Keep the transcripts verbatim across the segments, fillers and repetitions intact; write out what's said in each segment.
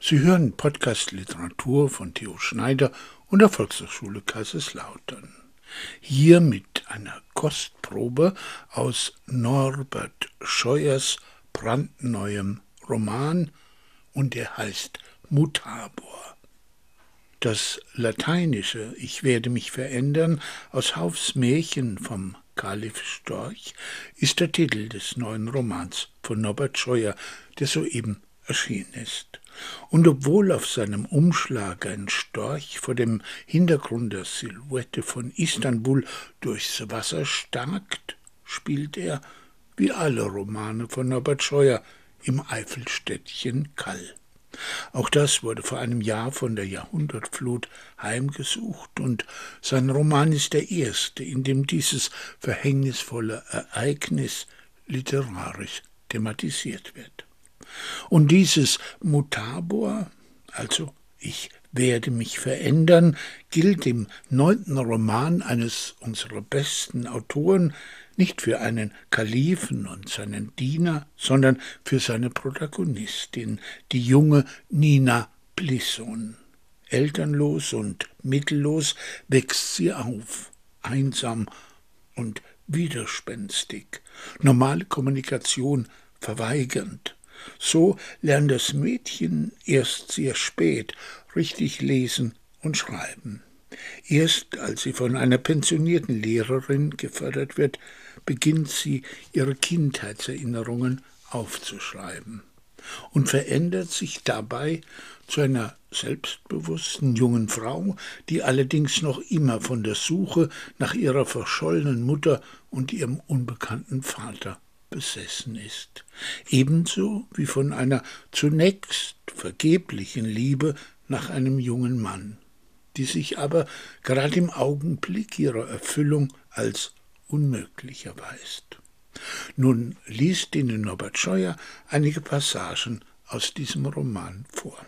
Sie hören Podcast Literatur von Theo Schneider und der Volkshochschule Kaiserslautern. Hier mit einer Kostprobe aus Norbert Scheuers brandneuem Roman, und er heißt Mutabor. Das lateinische »Ich werde mich verändern« aus Hauffs Märchen vom Kalif Storch ist der Titel des neuen Romans von Norbert Scheuer, der soeben erschienen ist. Und obwohl auf seinem Umschlag ein Storch vor dem Hintergrund der Silhouette von Istanbul durchs Wasser starkt, spielt er, wie alle Romane von Norbert Scheuer, im Eifelstädtchen Kall. Auch das wurde vor einem Jahr von der Jahrhundertflut heimgesucht, und sein Roman ist der erste, in dem dieses verhängnisvolle Ereignis literarisch thematisiert wird. Und dieses Mutabor, also ich werde mich verändern, gilt im neunten Roman eines unserer besten Autoren nicht für einen Kalifen und seinen Diener, sondern für seine Protagonistin, die junge Nina Plisson. Elternlos und mittellos wächst sie auf, einsam und widerspenstig, normale Kommunikation verweigernd. So lernt das Mädchen erst sehr spät richtig lesen und schreiben. Erst als sie von einer pensionierten Lehrerin gefördert wird, beginnt sie, ihre Kindheitserinnerungen aufzuschreiben und verändert sich dabei zu einer selbstbewussten jungen Frau, die allerdings noch immer von der Suche nach ihrer verschollenen Mutter und ihrem unbekannten Vater besessen ist, ebenso wie von einer zunächst vergeblichen Liebe nach einem jungen Mann, die sich aber gerade im Augenblick ihrer Erfüllung als unmöglich erweist. Nun liest Ihnen Norbert Scheuer einige Passagen aus diesem Roman vor.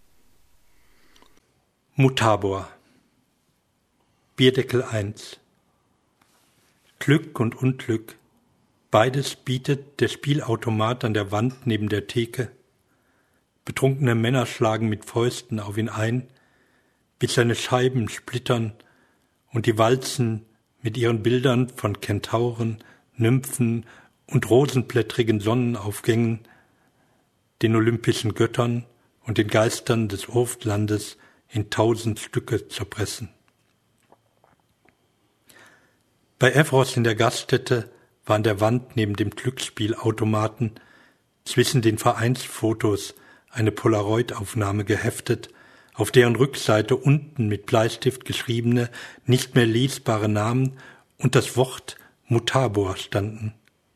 Mutabor. Bierdeckel eins. Glück und Unglück. Beides bietet der Spielautomat an der Wand neben der Theke. Betrunkene Männer schlagen mit Fäusten auf ihn ein, bis seine Scheiben splittern und die Walzen mit ihren Bildern von Kentauren, Nymphen und rosenblättrigen Sonnenaufgängen, den olympischen Göttern und den Geistern des Urftlandes in tausend Stücke zerpressen. Bei Evros in der Gaststätte war an der Wand neben dem Glücksspielautomaten zwischen den Vereinsfotos eine Polaroid-Aufnahme geheftet, auf deren Rückseite unten mit Bleistift geschriebene, nicht mehr lesbare Namen und das Wort Mutabor standen.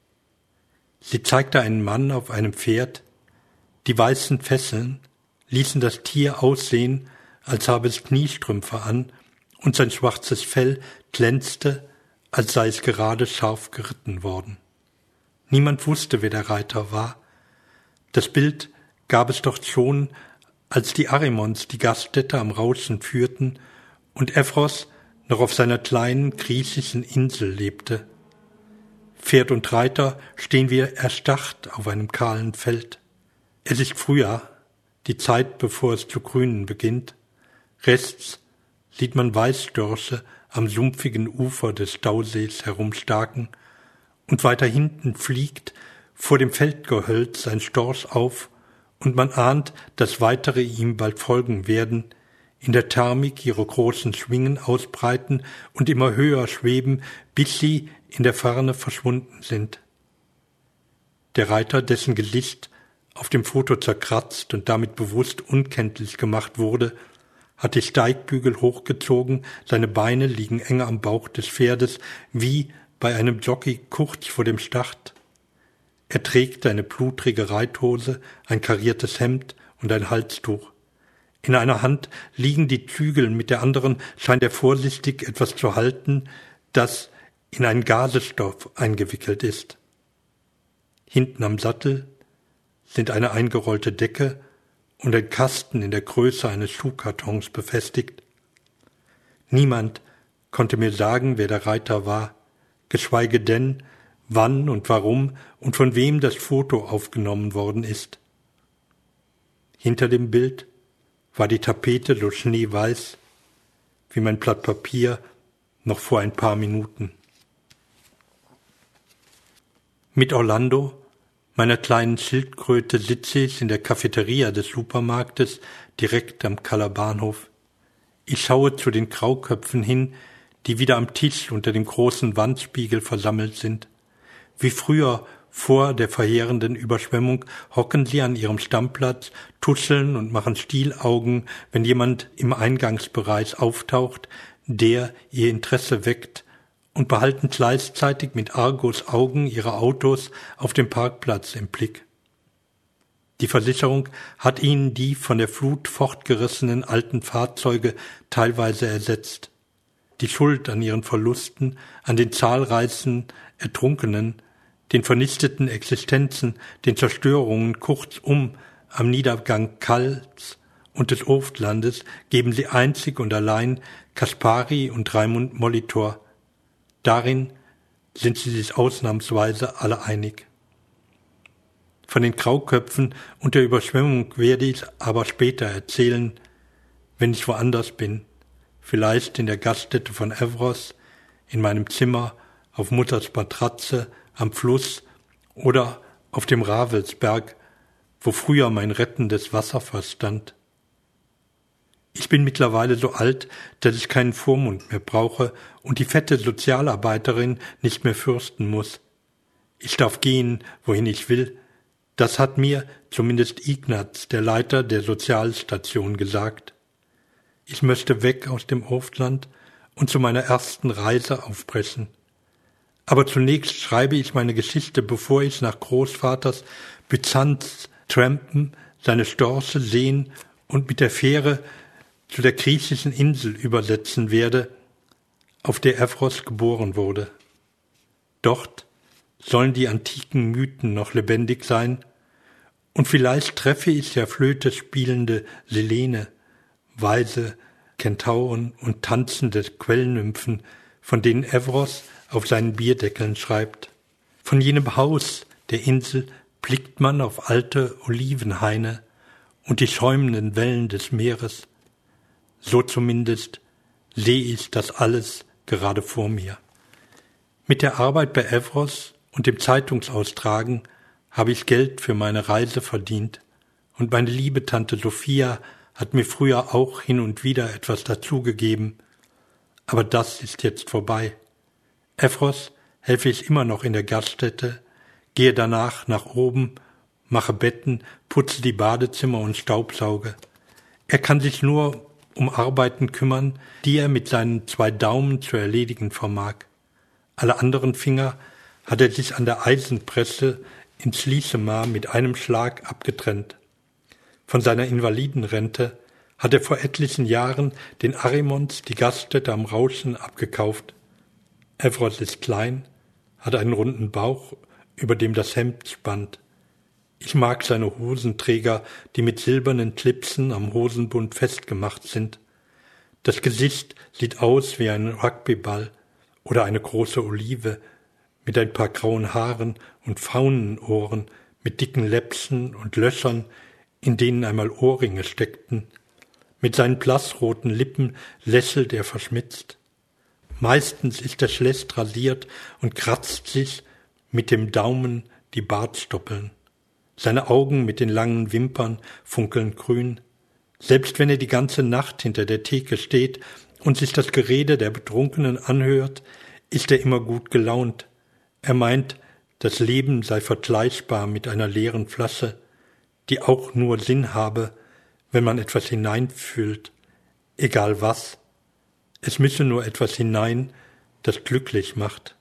Sie zeigte einen Mann auf einem Pferd. Die weißen Fesseln ließen das Tier aussehen, als habe es Kniestrümpfe an, und sein schwarzes Fell glänzte, als sei es gerade scharf geritten worden. Niemand wusste, wer der Reiter war. Das Bild gab es doch schon, als die Arimons die Gaststätte am Rauschen führten und Evros noch auf seiner kleinen griechischen Insel lebte. Pferd und Reiter stehen wie erstarrt auf einem kahlen Feld. Es ist Frühjahr, die Zeit, bevor es zu grünen beginnt. Rechts sieht man Weißdorsche am sumpfigen Ufer des Stausees herumstarken, und weiter hinten fliegt vor dem Feldgehölz ein Storch auf, und man ahnt, dass weitere ihm bald folgen werden, in der Thermik ihre großen Schwingen ausbreiten und immer höher schweben, bis sie in der Ferne verschwunden sind. Der Reiter, dessen Gesicht auf dem Foto zerkratzt und damit bewusst unkenntlich gemacht wurde, hat die Steigbügel hochgezogen, seine Beine liegen eng am Bauch des Pferdes, wie bei einem Jockey kurz vor dem Start. Er trägt eine blutrige Reithose, ein kariertes Hemd und ein Halstuch. In einer Hand liegen die Zügel, mit der anderen scheint er vorsichtig etwas zu halten, das in einen Gasestoff eingewickelt ist. Hinten am Sattel sind eine eingerollte Decke und ein Kasten in der Größe eines Schuhkartons befestigt. Niemand konnte mir sagen, wer der Reiter war, geschweige denn, wann und warum und von wem das Foto aufgenommen worden ist. Hinter dem Bild war die Tapete so schneeweiß wie mein Blatt Papier noch vor ein paar Minuten. Mit Orlando, meiner kleinen Schildkröte, sitze ich in der Cafeteria des Supermarktes direkt am Kaller Bahnhof. Ich schaue zu den Grauköpfen hin, die wieder am Tisch unter dem großen Wandspiegel versammelt sind. Wie früher, vor der verheerenden Überschwemmung, hocken sie an ihrem Stammplatz, tuscheln und machen Stielaugen, wenn jemand im Eingangsbereich auftaucht, der ihr Interesse weckt, und behalten gleichzeitig mit Argus Augen ihre Autos auf dem Parkplatz im Blick. Die Versicherung hat ihnen die von der Flut fortgerissenen alten Fahrzeuge teilweise ersetzt. Die Schuld an ihren Verlusten, an den zahlreichen Ertrunkenen, den vernichteten Existenzen, den Zerstörungen, kurzum am Niedergang Kals und des Oftlandes geben sie einzig und allein Kaspari und Raimund Molitor. Darin sind sie sich ausnahmsweise alle einig. Von den Grauköpfen und der Überschwemmung werde ich aber später erzählen, wenn ich woanders bin, vielleicht in der Gaststätte von Evros, in meinem Zimmer, auf Mutters Matratze, am Fluss oder auf dem Ravelsberg, wo früher mein rettendes Wasserfass stand. Ich bin mittlerweile so alt, dass ich keinen Vormund mehr brauche und die fette Sozialarbeiterin nicht mehr fürchten muss. Ich darf gehen, wohin ich will. Das hat mir zumindest Ignaz, der Leiter der Sozialstation, gesagt. Ich möchte weg aus dem Oftland und zu meiner ersten Reise aufbrechen. Aber zunächst schreibe ich meine Geschichte, bevor ich nach Großvaters Byzanz trampen, seine Störche sehen und mit der Fähre zu der griechischen Insel übersetzen werde, auf der Evros geboren wurde. Dort sollen die antiken Mythen noch lebendig sein, und vielleicht treffe ich ja Flöte spielende Selene, weise Kentauren und tanzende Quellnymphen, von denen Evros auf seinen Bierdeckeln schreibt. Von jenem Haus der Insel blickt man auf alte Olivenhaine und die schäumenden Wellen des Meeres. So zumindest sehe ich das alles gerade vor mir. Mit der Arbeit bei Evros und dem Zeitungsaustragen habe ich Geld für meine Reise verdient, und meine liebe Tante Sophia hat mir früher auch hin und wieder etwas dazugegeben. Aber das ist jetzt vorbei. Evros helfe ich immer noch in der Gaststätte, gehe danach nach oben, mache Betten, putze die Badezimmer und staubsauge. Er kann sich nur um Arbeiten kümmern, die er mit seinen zwei Daumen zu erledigen vermag. Alle anderen Finger hat er sich an der Eisenpresse in Slisemar mit einem Schlag abgetrennt. Von seiner Invalidenrente hat er vor etlichen Jahren den Arimons die Gaststätte am Rauschen abgekauft. Evros ist klein, hat einen runden Bauch, über dem das Hemd spannt. Ich mag seine Hosenträger, die mit silbernen Clipsen am Hosenbund festgemacht sind. Das Gesicht sieht aus wie ein Rugbyball oder eine große Olive mit ein paar grauen Haaren und Faunenohren, mit dicken Läppchen und Löchern, in denen einmal Ohrringe steckten. Mit seinen blassroten Lippen lächelt er verschmitzt. Meistens ist er schlecht rasiert und kratzt sich mit dem Daumen die Bartstoppeln. Seine Augen mit den langen Wimpern funkeln grün. Selbst wenn er die ganze Nacht hinter der Theke steht und sich das Gerede der Betrunkenen anhört, ist er immer gut gelaunt. Er meint, das Leben sei vergleichbar mit einer leeren Flasche, die auch nur Sinn habe, wenn man etwas hineinfüllt, egal was. Es müsse nur etwas hinein, das glücklich macht.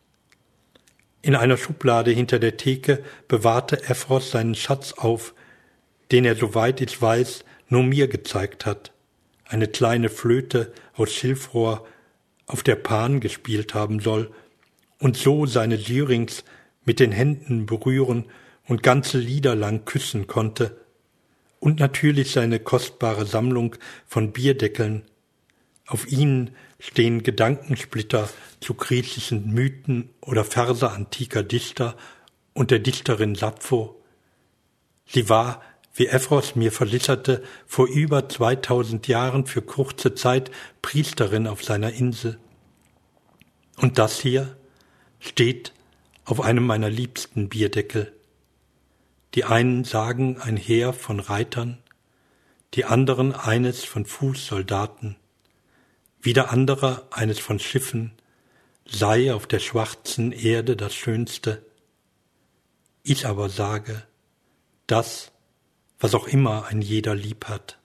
In einer Schublade hinter der Theke bewahrte Evros seinen Schatz auf, den er, soweit ich weiß, nur mir gezeigt hat. Eine kleine Flöte aus Schilfrohr, auf der Pan gespielt haben soll, und so seine Syrinx mit den Händen berühren und ganze Lieder lang küssen konnte. Und natürlich seine kostbare Sammlung von Bierdeckeln. Auf ihnen stehen Gedankensplitter zu griechischen Mythen oder Verse antiker Dichter und der Dichterin Sappho. Sie war wie Evros mir versicherte, vor über zweitausend Jahren für kurze Zeit Priesterin auf seiner Insel. Und das hier steht auf einem meiner liebsten Bierdeckel. Die einen sagen ein Heer von Reitern, die anderen eines von Fußsoldaten, wieder andere eines von Schiffen, sei auf der schwarzen Erde das Schönste. Ich aber sage, das, was auch immer ein jeder lieb hat.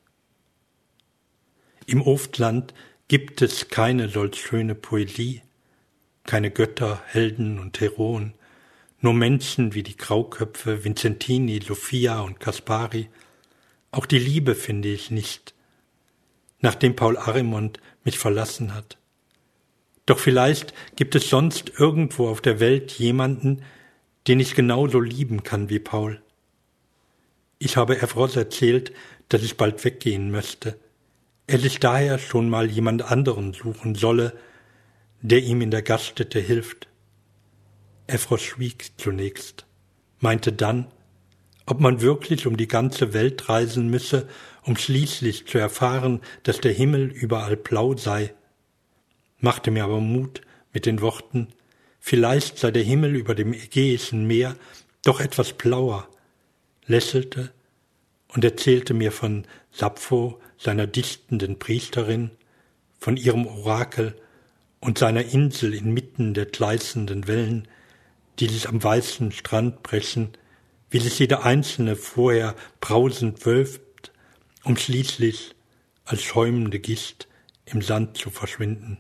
Im Oftland gibt es keine solch schöne Poesie, keine Götter, Helden und Heroen, nur Menschen wie die Grauköpfe Vincentini, Sophia und Caspari. Auch die Liebe finde ich nicht, nachdem Paul Arimont mich verlassen hat. Doch vielleicht gibt es sonst irgendwo auf der Welt jemanden, den ich genauso lieben kann wie Paul. Ich habe Evros erzählt, dass ich bald weggehen möchte, er sich daher schon mal jemand anderen suchen solle, der ihm in der Gaststätte hilft. Evros schwieg zunächst, meinte dann, ob man wirklich um die ganze Welt reisen müsse, um schließlich zu erfahren, dass der Himmel überall blau sei, machte mir aber Mut mit den Worten, vielleicht sei der Himmel über dem Ägäischen Meer doch etwas blauer, lächelte und erzählte mir von Sappho, seiner dichtenden Priesterin, von ihrem Orakel und seiner Insel inmitten der gleißenden Wellen, die sich am weißen Strand brechen, wie sich jede einzelne vorher brausend wölbt, um schließlich als schäumende Gischt im Sand zu verschwinden.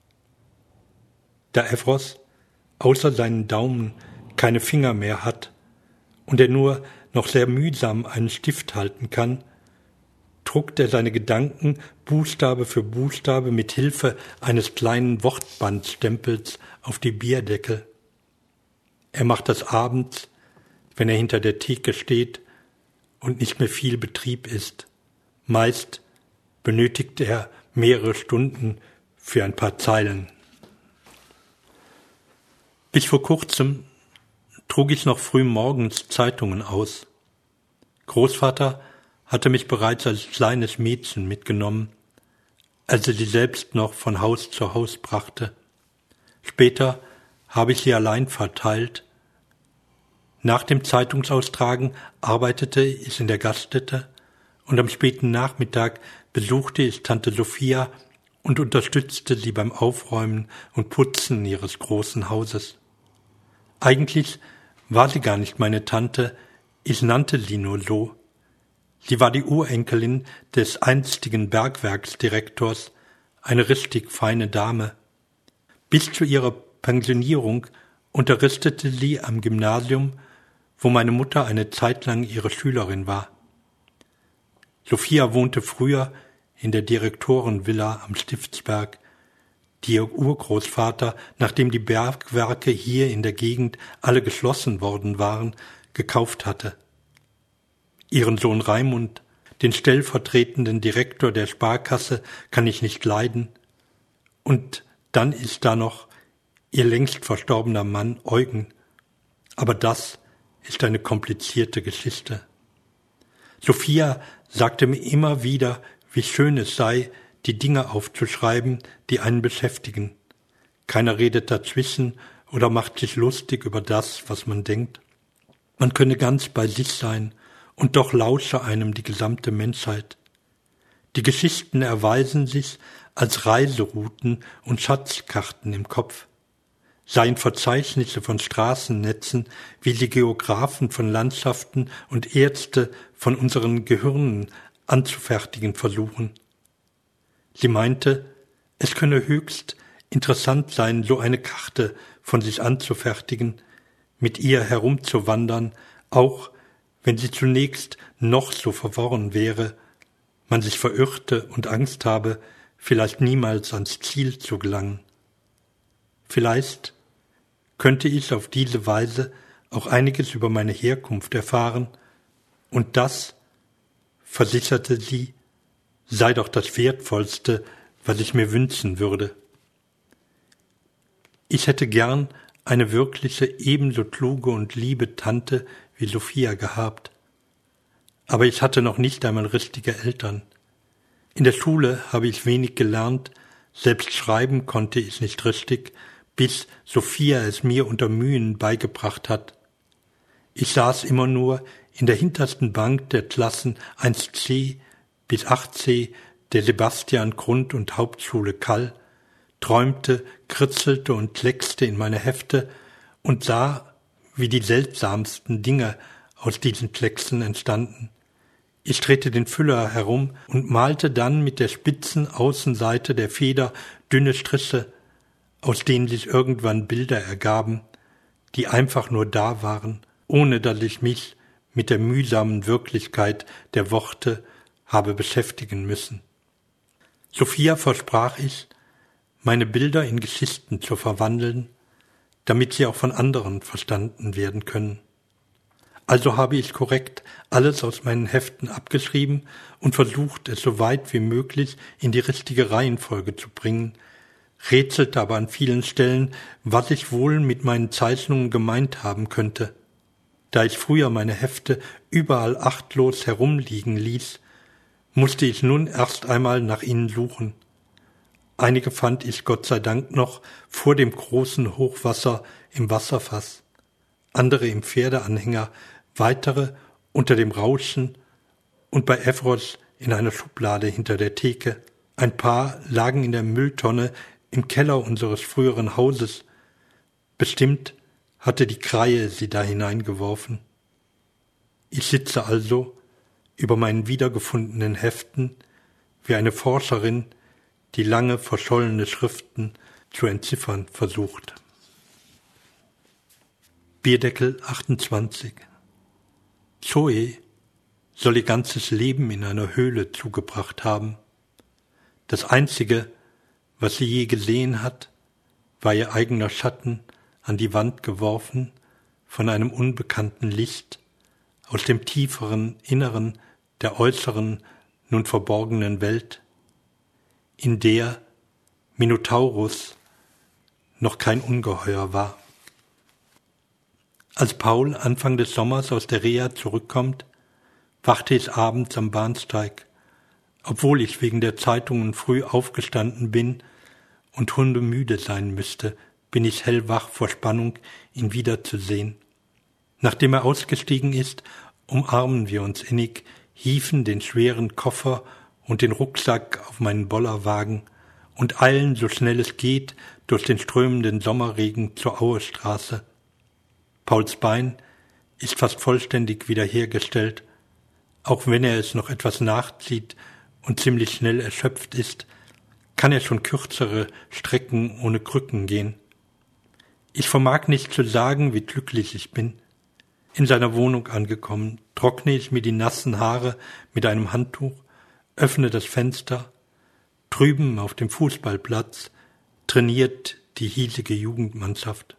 Da Evros außer seinen Daumen keine Finger mehr hat und er nur noch sehr mühsam einen Stift halten kann, druckt er seine Gedanken Buchstabe für Buchstabe mit Hilfe eines kleinen Wortbandstempels auf die Bierdeckel. Er macht das abends, wenn er hinter der Theke steht und nicht mehr viel Betrieb ist. Meist benötigt er mehrere Stunden für ein paar Zeilen. Bis vor kurzem trug ich noch früh morgens Zeitungen aus. Großvater hatte mich bereits als kleines Mädchen mitgenommen, als er sie selbst noch von Haus zu Haus brachte. Später habe ich sie allein verteilt. Nach dem Zeitungsaustragen arbeitete ich in der Gaststätte und am späten Nachmittag besuchte ich Tante Sophia und unterstützte sie beim Aufräumen und Putzen ihres großen Hauses. Eigentlich war sie gar nicht meine Tante, ich nannte sie nur so. Sie war die Urenkelin des einstigen Bergwerksdirektors, eine richtig feine Dame. Bis zu ihrer Pensionierung unterrichtete sie am Gymnasium, wo meine Mutter eine Zeit lang ihre Schülerin war. Sophia wohnte früher in der Direktorenvilla am Stiftsberg, die ihr Urgroßvater, nachdem die Bergwerke hier in der Gegend alle geschlossen worden waren, gekauft hatte. Ihren Sohn Raimund, den stellvertretenden Direktor der Sparkasse, kann ich nicht leiden. Und dann ist da noch ihr längst verstorbener Mann Eugen. Aber das ist eine komplizierte Geschichte. Sophia sagte mir immer wieder, wie schön es sei, die Dinge aufzuschreiben, die einen beschäftigen. Keiner redet dazwischen oder macht sich lustig über das, was man denkt. Man könne ganz bei sich sein, und doch lausche einem die gesamte Menschheit. Die Geschichten erweisen sich als Reiserouten und Schatzkarten im Kopf, seien Verzeichnisse von Straßennetzen, wie die Geographen von Landschaften und Ärzte von unseren Gehirnen anzufertigen versuchen. Sie meinte, es könne höchst interessant sein, so eine Karte von sich anzufertigen, mit ihr herumzuwandern, auch wenn sie zunächst noch so verworren wäre, man sich verirrte und Angst habe, vielleicht niemals ans Ziel zu gelangen. Vielleicht könnte ich auf diese Weise auch einiges über meine Herkunft erfahren, und das, versicherte sie, sei doch das Wertvollste, was ich mir wünschen würde. Ich hätte gern eine wirkliche, ebenso kluge und liebe Tante wie Sophia gehabt. Aber ich hatte noch nicht einmal richtige Eltern. In der Schule habe ich wenig gelernt, selbst schreiben konnte ich nicht richtig, bis Sophia es mir unter Mühen beigebracht hat. Ich saß immer nur in der hintersten Bank der Klassen eins C bis acht C der Sebastian Grund- und Hauptschule Kall, träumte, kritzelte und kleckste in meine Hefte und sah, wie die seltsamsten Dinge aus diesen Klecksen entstanden. Ich drehte den Füller herum und malte dann mit der spitzen Außenseite der Feder dünne Striche, aus denen sich irgendwann Bilder ergaben, die einfach nur da waren, ohne dass ich mich mit der mühsamen Wirklichkeit der Worte habe beschäftigen müssen. Sophia versprach ich, meine Bilder in Geschichten zu verwandeln, damit sie auch von anderen verstanden werden können. Also habe ich korrekt alles aus meinen Heften abgeschrieben und versucht, es so weit wie möglich in die richtige Reihenfolge zu bringen, rätselte aber an vielen Stellen, was ich wohl mit meinen Zeichnungen gemeint haben könnte. Da ich früher meine Hefte überall achtlos herumliegen ließ, musste ich nun erst einmal nach ihnen suchen. Einige fand ich Gott sei Dank noch vor dem großen Hochwasser im Wasserfass, andere im Pferdeanhänger, weitere unter dem Rauschen und bei Evros in einer Schublade hinter der Theke. Ein paar lagen in der Mülltonne im Keller unseres früheren Hauses. Bestimmt hatte die Kreie sie da hineingeworfen. Ich sitze also über meinen wiedergefundenen Heften wie eine Forscherin, die lange verschollene Schriften zu entziffern versucht. Bierdeckel achtundzwanzig. Zoe soll ihr ganzes Leben in einer Höhle zugebracht haben. Das Einzige, was sie je gesehen hat, war ihr eigener Schatten an die Wand geworfen von einem unbekannten Licht aus dem tieferen Inneren der äußeren, nun verborgenen Welt, in der Minotaurus noch kein Ungeheuer war. Als Paul Anfang des Sommers aus der Reha zurückkommt, wachte ich abends am Bahnsteig, obwohl ich wegen der Zeitungen früh aufgestanden bin und hundemüde sein müsste, bin ich hellwach vor Spannung, ihn wiederzusehen. Nachdem er ausgestiegen ist, umarmen wir uns innig, hieven den schweren Koffer und den Rucksack auf meinen Bollerwagen und eilen, so schnell es geht, durch den strömenden Sommerregen zur Auestraße. Pauls Bein ist fast vollständig wiederhergestellt, auch wenn er es noch etwas nachzieht und ziemlich schnell erschöpft ist, kann er schon kürzere Strecken ohne Krücken gehen. Ich vermag nicht zu sagen, wie glücklich ich bin. In seiner Wohnung angekommen, trockne ich mir die nassen Haare mit einem Handtuch, öffne das Fenster. Drüben auf dem Fußballplatz trainiert die hiesige Jugendmannschaft.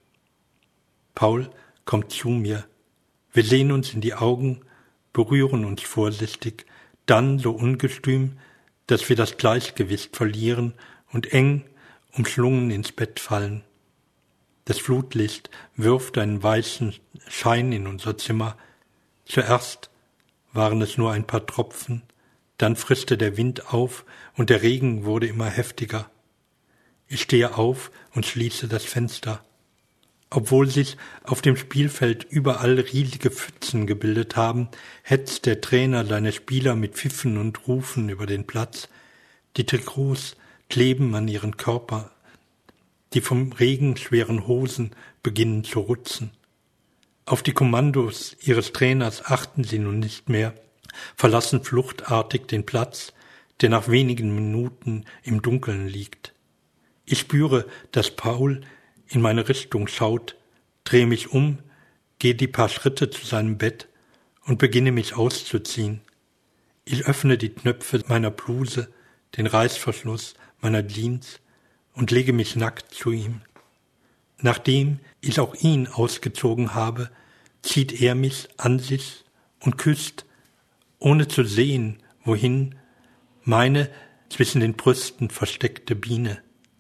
Paul kommt zu mir. Wir sehen uns in die Augen, berühren uns vorsichtig, dann so ungestüm, dass wir das Gleichgewicht verlieren und eng umschlungen ins Bett fallen. Das Flutlicht wirft einen weißen Schein in unser Zimmer. Zuerst waren es nur ein paar Tropfen, dann frischte der Wind auf und der Regen wurde immer heftiger. Ich stehe auf und schließe das Fenster. Obwohl sich auf dem Spielfeld überall riesige Pfützen gebildet haben, hetzt der Trainer seine Spieler mit Pfiffen und Rufen über den Platz. Die Trikots kleben an ihren Körpern. Die vom Regen schweren Hosen beginnen zu rutzen. Auf die Kommandos ihres Trainers achten sie nun nicht mehr, verlassen fluchtartig den Platz, der nach wenigen Minuten im Dunkeln liegt. Ich spüre, dass Paul in meine Richtung schaut, drehe mich um, gehe die paar Schritte zu seinem Bett und beginne mich auszuziehen. Ich öffne die Knöpfe meiner Bluse, den Reißverschluss meiner Jeans und lege mich nackt zu ihm. Nachdem ich auch ihn ausgezogen habe, zieht er mich an sich und küsst, ohne zu sehen, wohin, meine zwischen den Brüsten versteckte Biene,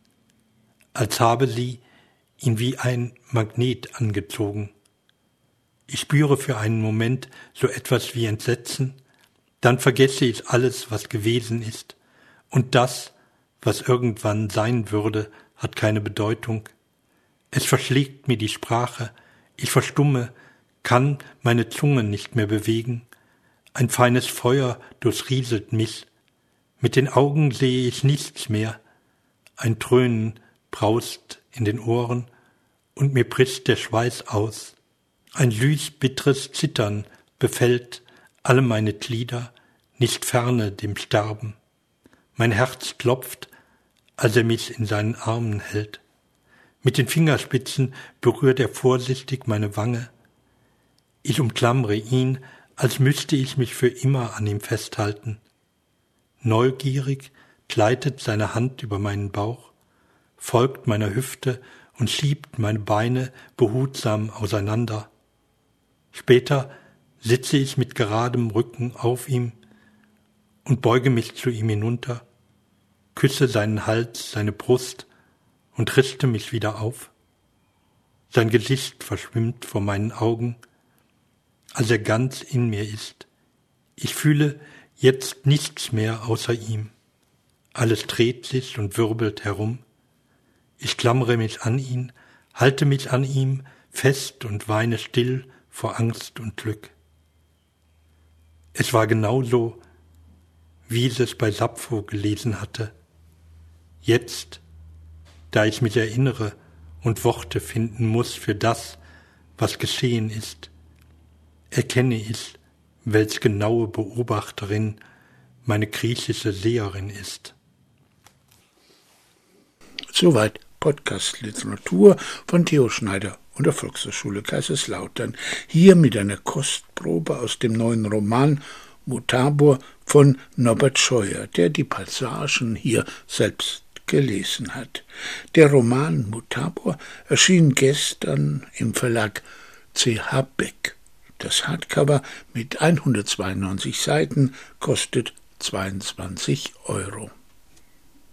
als habe sie ihn wie ein Magnet angezogen. Ich spüre für einen Moment so etwas wie Entsetzen, Dann vergesse ich alles, was gewesen ist, und das, was irgendwann sein würde, hat keine Bedeutung. Es verschlägt mir die Sprache, ich verstumme, kann meine Zunge nicht mehr bewegen. Ein feines Feuer durchrieselt mich. Mit den Augen sehe ich nichts mehr. Ein Dröhnen braust in den Ohren und mir bricht der Schweiß aus. Ein süß-bitteres Zittern befällt alle meine Glieder, nicht ferne dem Sterben. Mein Herz klopft, als er mich in seinen Armen hält. Mit den Fingerspitzen berührt er vorsichtig meine Wange. Ich umklammere ihn, als müsste ich mich für immer an ihm festhalten. Neugierig gleitet seine Hand über meinen Bauch, folgt meiner Hüfte und schiebt meine Beine behutsam auseinander. Später sitze ich mit geradem Rücken auf ihm und beuge mich zu ihm hinunter, küsse seinen Hals, seine Brust und richte mich wieder auf. Sein Gesicht verschwimmt vor meinen Augen, als er ganz in mir ist. Ich fühle jetzt nichts mehr außer ihm. Alles dreht sich und wirbelt herum. Ich klammere mich an ihn, halte mich an ihm fest und weine still vor Angst und Glück. Es war genauso, wie ich es bei Sappho gelesen hatte. Jetzt, da ich mich erinnere und Worte finden muss für das, was geschehen ist, erkenne ich, welch genaue Beobachterin meine griechische Seherin ist. Soweit Podcast Literatur von Theo Schneider und der Volkshochschule Kaiserslautern. Hier mit einer Kostprobe aus dem neuen Roman Mutabor von Norbert Scheuer, der die Passagen hier selbst gelesen hat. Der Roman Mutabor erschien gestern im Verlag C H Beck. Das Hardcover mit hundertzweiundneunzig Seiten kostet zweiundzwanzig Euro.